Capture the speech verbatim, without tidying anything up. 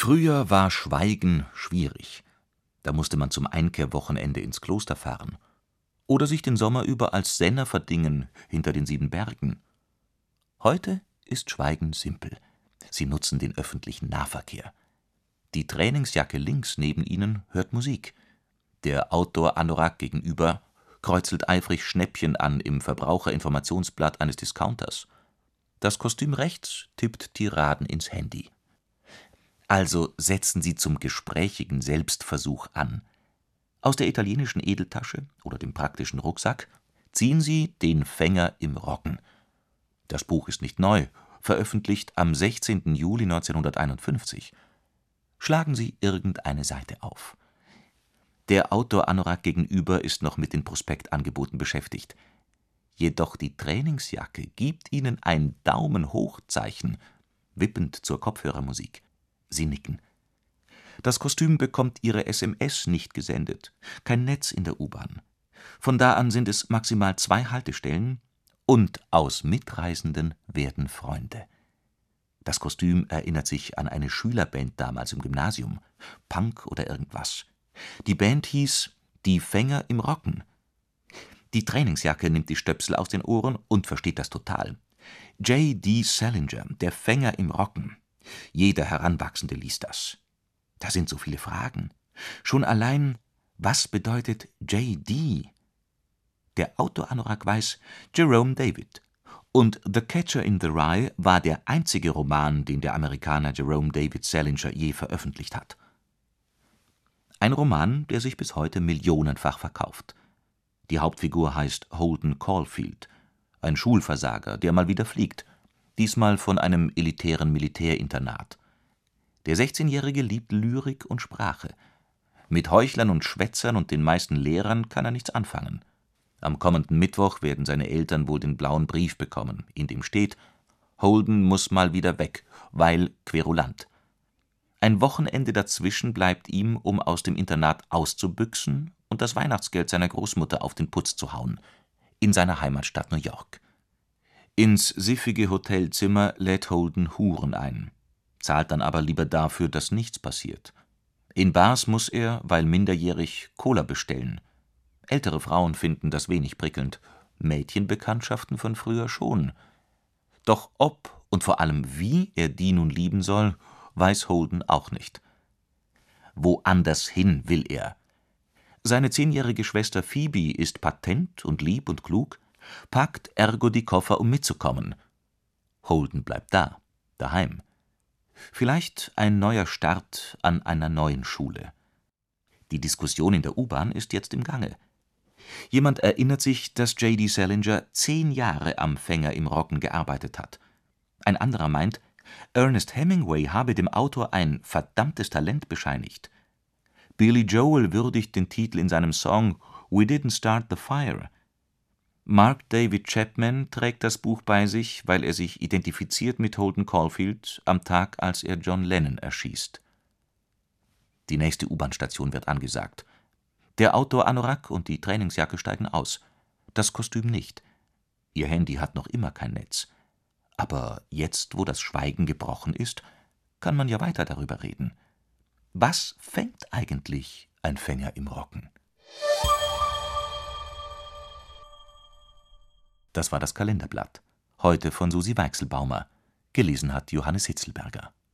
Früher war Schweigen schwierig. Da musste man zum Einkehrwochenende ins Kloster fahren oder sich den Sommer über als Senner verdingen hinter den sieben Bergen. Heute ist Schweigen simpel. Sie nutzen den öffentlichen Nahverkehr. Die Trainingsjacke links neben ihnen hört Musik. Der Outdoor-Anorak gegenüber kreuzelt eifrig Schnäppchen an im Verbraucherinformationsblatt eines Discounters. Das Kostüm rechts tippt Tiraden ins Handy. Also setzen Sie zum gesprächigen Selbstversuch an. Aus der italienischen Edeltasche oder dem praktischen Rucksack ziehen Sie Den Fänger im Rocken. Das Buch ist nicht neu, veröffentlicht am sechzehnten Juli neunzehnhunderteinundfünfzig. Schlagen Sie irgendeine Seite auf. Der Outdoor-Anorak gegenüber ist noch mit den Prospektangeboten beschäftigt. Jedoch die Trainingsjacke gibt Ihnen ein Daumen-hoch-Zeichen, wippend zur Kopfhörermusik. Sie nicken. Das Kostüm bekommt Ihre S M S nicht gesendet, kein Netz in der U-Bahn. Von da an sind es maximal zwei Haltestellen und aus Mitreisenden werden Freunde. Das Kostüm erinnert sich an eine Schülerband damals im Gymnasium, Punk oder irgendwas. Die Band hieß Die Fänger im Rocken. Die Trainingsjacke nimmt die Stöpsel aus den Ohren und versteht das total. J D. Salinger, der Fänger im Rocken. Jeder Heranwachsende liest das. Da sind so viele Fragen. Schon allein, was bedeutet J D? Der Outdoor-Anorak weiß, Jerome David. Und The Catcher in the Rye war der einzige Roman, den der Amerikaner Jerome David Salinger je veröffentlicht hat. Ein Roman, der sich bis heute millionenfach verkauft. Die Hauptfigur heißt Holden Caulfield, ein Schulversager, der mal wieder fliegt, diesmal von einem elitären Militärinternat. Der sechzehnjährige liebt Lyrik und Sprache. Mit Heuchlern und Schwätzern und den meisten Lehrern kann er nichts anfangen. Am kommenden Mittwoch werden seine Eltern wohl den blauen Brief bekommen, in dem steht: Holden muss mal wieder weg, weil querulant. Ein Wochenende dazwischen bleibt ihm, um aus dem Internat auszubüchsen und das Weihnachtsgeld seiner Großmutter auf den Putz zu hauen, in seiner Heimatstadt New York. Ins siffige Hotelzimmer lädt Holden Huren ein, zahlt dann aber lieber dafür, dass nichts passiert. In Bars muss er, weil minderjährig, Cola bestellen. Ältere Frauen finden das wenig prickelnd, Mädchenbekanntschaften von früher schon. Doch ob und vor allem wie er die nun lieben soll, weiß Holden auch nicht. Woanders hin will er. Seine zehnjährige Schwester Phoebe ist patent und lieb und klug, packt ergo die Koffer, um mitzukommen. Holden bleibt da, daheim. Vielleicht ein neuer Start an einer neuen Schule. Die Diskussion in der U-Bahn ist jetzt im Gange. Jemand erinnert sich, dass J D. Salinger zehn Jahre am Fänger im Rocken gearbeitet hat. Ein anderer meint, Ernest Hemingway habe dem Autor ein verdammtes Talent bescheinigt. Billy Joel würdigt den Titel in seinem Song We Didn't Start the Fire. Mark David Chapman trägt das Buch bei sich, weil er sich identifiziert mit Holden Caulfield am Tag, als er John Lennon erschießt. Die nächste U-Bahn-Station wird angesagt. Der Outdoor-Anorak und die Trainingsjacke steigen aus, das Kostüm nicht. Ihr Handy hat noch immer kein Netz. Aber jetzt, wo das Schweigen gebrochen ist, kann man ja weiter darüber reden. Was fängt eigentlich ein Fänger im Rocken? Das war das Kalenderblatt. Heute von Susi Weichselbaumer. Gelesen hat Johannes Hitzelberger.